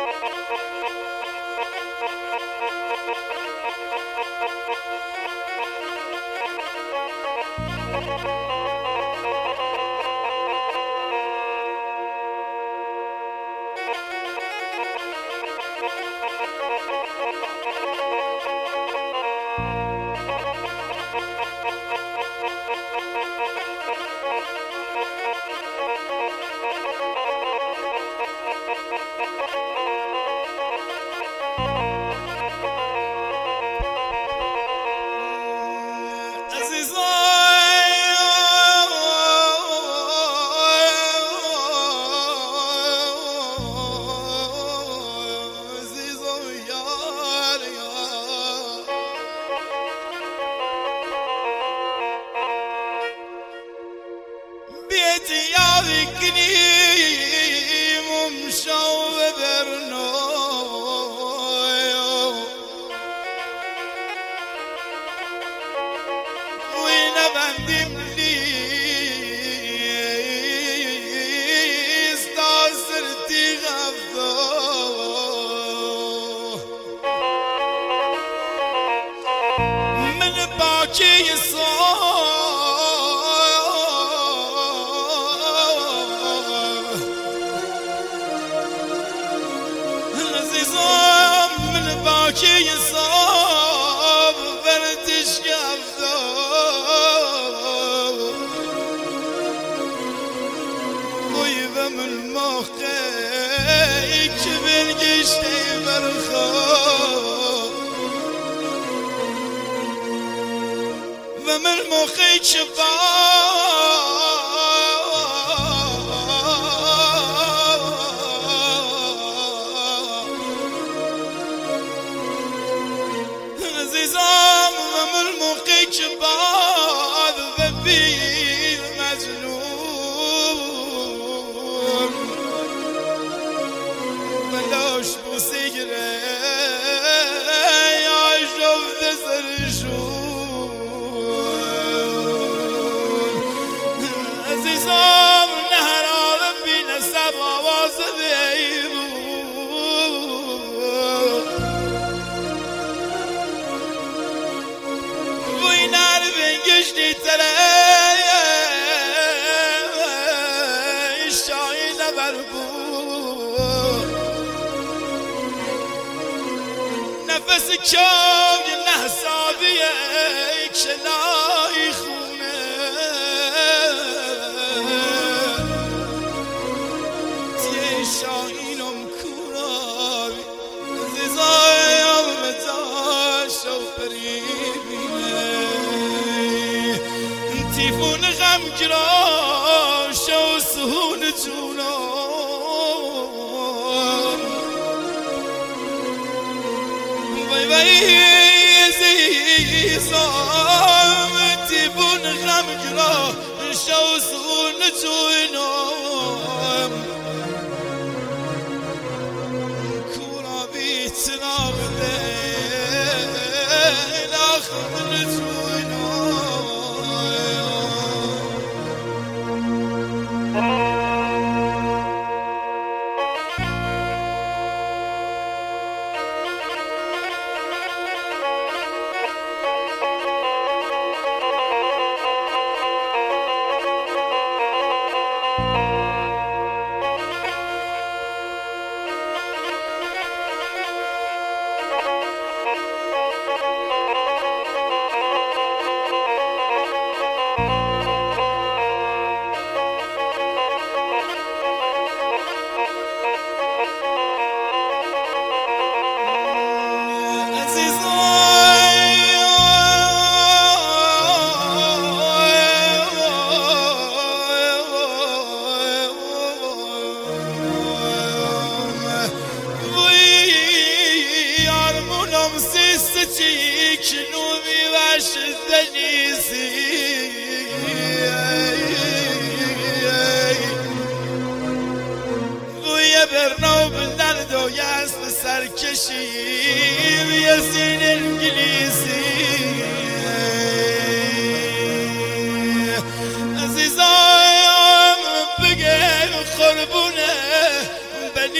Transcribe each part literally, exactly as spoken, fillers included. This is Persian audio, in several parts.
قربونه بني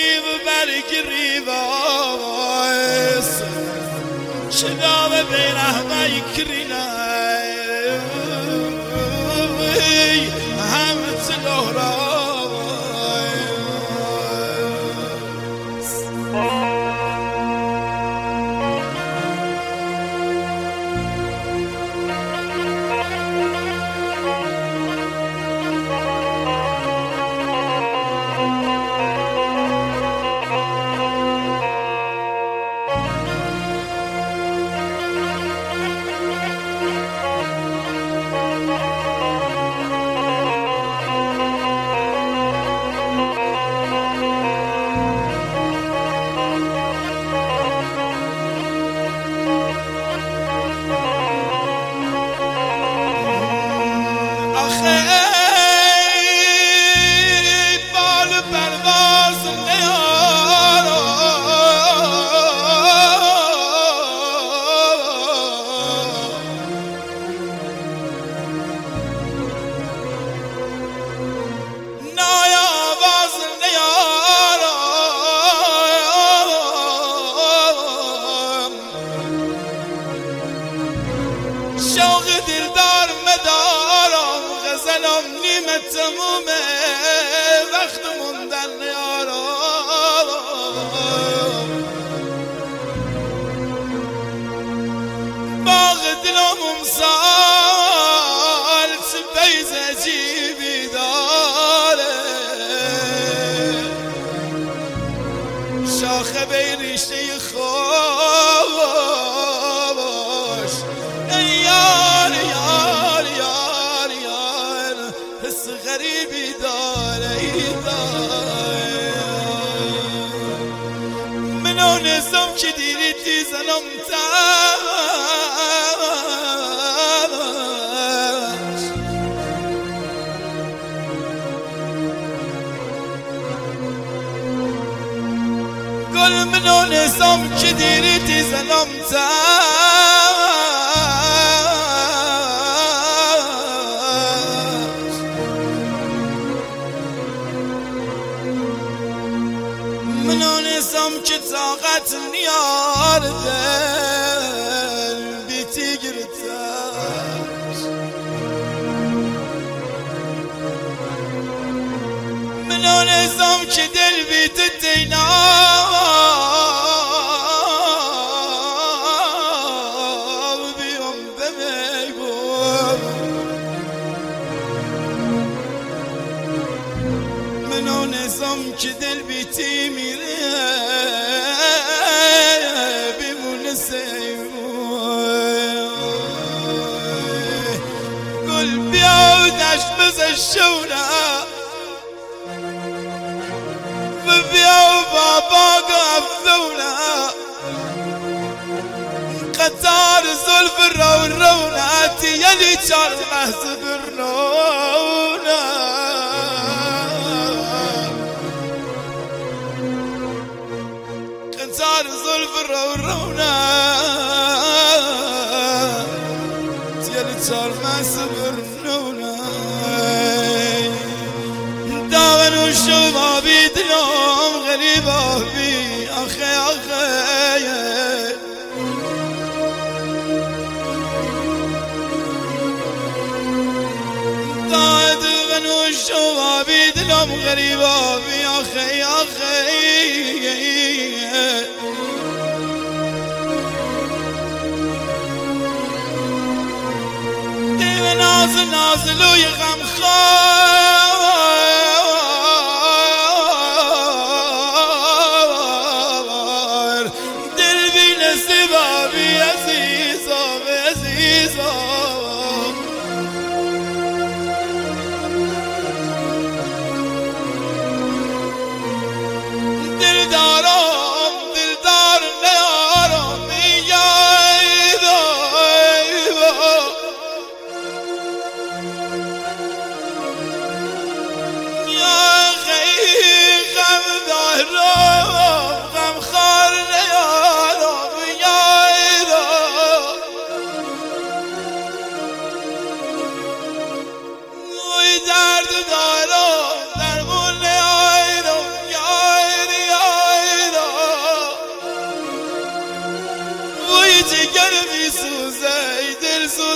گریب برگریب آس شدام بیره بیکرینه همت لهرا شوق دلدار مدارم غزلم نیمه تمومه وقت موندن یارم باغ دلم امسال سپیز عجیبی داره شاخه بی ریشه خوش یار یار یار یار حس غریبی داره منو نزم که دیری تیزنم تاش گل منو نزم که دیری تیزنم تاش منو نزم که طاقت نیارده بیتی گرتاش منو نزم که دل بیت تینام بیام بمیگم منو نزم که دل بیتی میره قل بیا و دشت بزشونه و بیا و بابا گفتونه قطار زلف رو روناتی یلی چار محض برنونه قطار زلف رو روناتی یلی چار محض برنونه داغن و شبابی دلم غریب آبی آخه آخه داغن و شبابی دلم غریب آبی آخه آخه دیو ناز نازلوی غم خوار دل بی نصیبا بی عزیزا بی عزیزا دل دارم دل دار نیارم میگیدا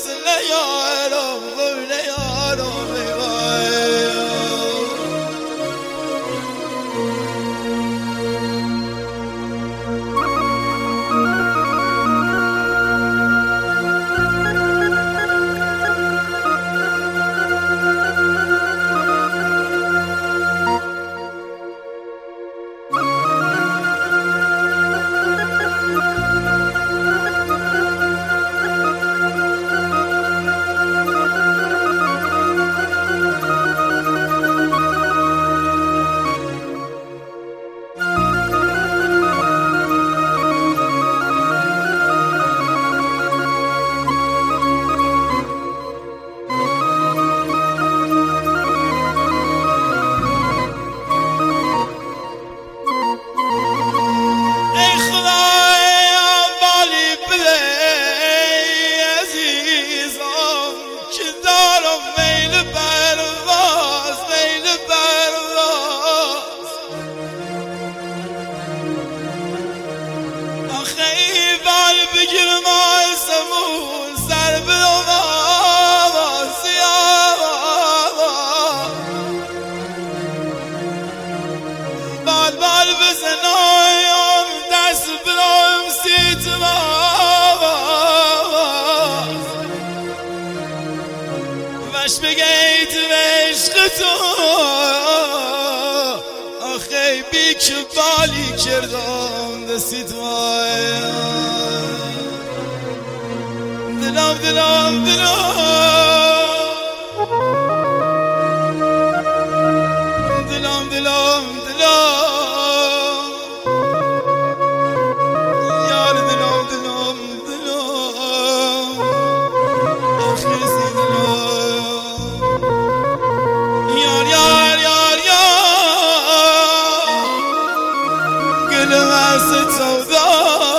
لیارم لیارم بگیر ما سمون سر بلوما سیاما بال بال بزنایم دست بلوم سیتما وش بگیت و عشق تو آخی بی که بالی کردم دستیت مایم دلم دلم دلم دلم دلم دلم یار دلم دلم دلم آخر سی دلم یار یار یار یار گلم از سودا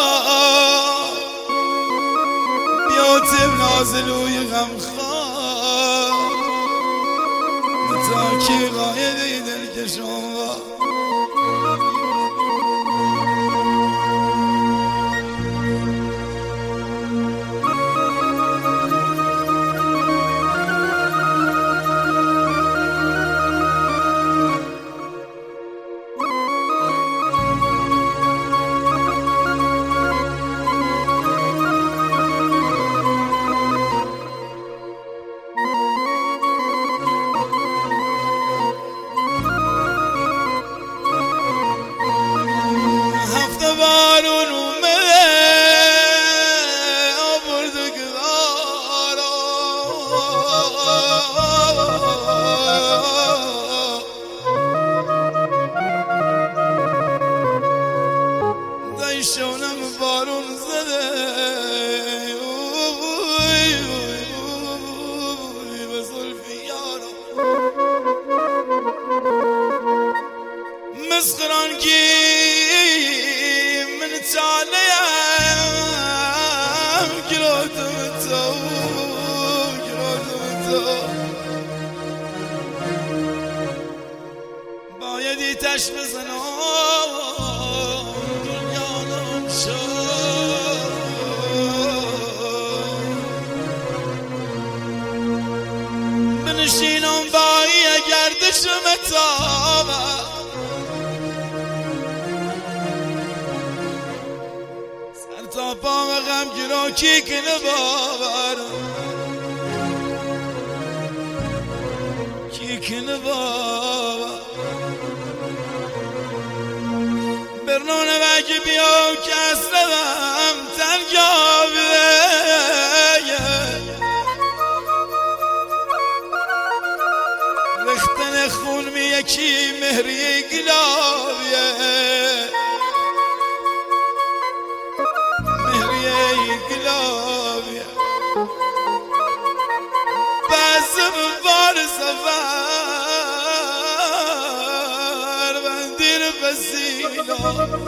نازلوی غم خواه تا که غایه دل کشم شونم بارون زده به زلفی یارم مسخران کی من تعالیم گراتم تو گراتم تو بایدی تش بزنم بنشینم بایی گردشم تابه سر تا پام غم گرا کی کنه باور کی کنه باور برنونه بگی بیام که اصلم تنگابه رختن خون می یکی مهری گلابیه مهری گلابیه بازم بار سفر بندیر بسیلا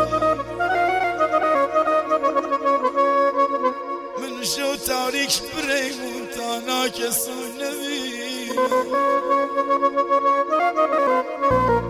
من شو تاریک بریمون تا ناکسون نبینم